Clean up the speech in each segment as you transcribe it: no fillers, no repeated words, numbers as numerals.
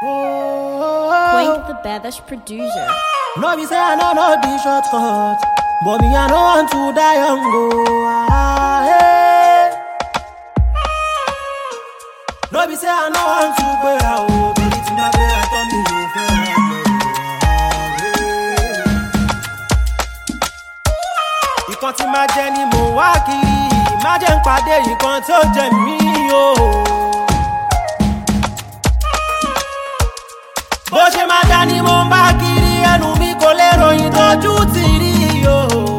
Quake the Baddest producer. No be say I no be shortcut, but me I no want to die young go. No be say I no want to go out, but it's my way I turn me over. Ìkan tí máa jẹ ni mo wá kiri, má jẹ́ n pàdé ìkan tó jẹ mí o. Bó ṣe máa dá ni mo ń bá kiri, ẹnu mi kò lè ròyìn tójú ti rí o.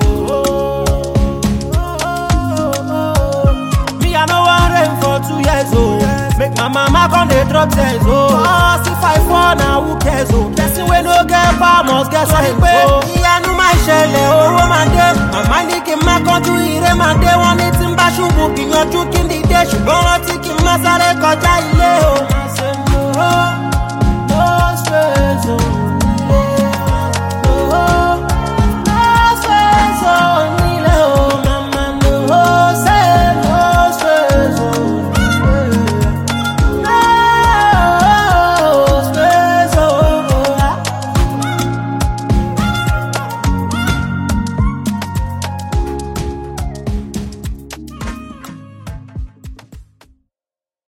Me I no wan rain for 2 years o. Make my mama come dey drop tears o. If I fall na who cares o. Person wey no get power must get sense o. Ìyanu máa ṣẹlẹ̀ owó máa dé. Màmá ní kí n má kánjú ire máa dé. Wọ́n ní tí n bá ṣubú gbìyànjú kí n dìde. Ṣùgbọ́n rántí kí n má sáré kọjá ilé o.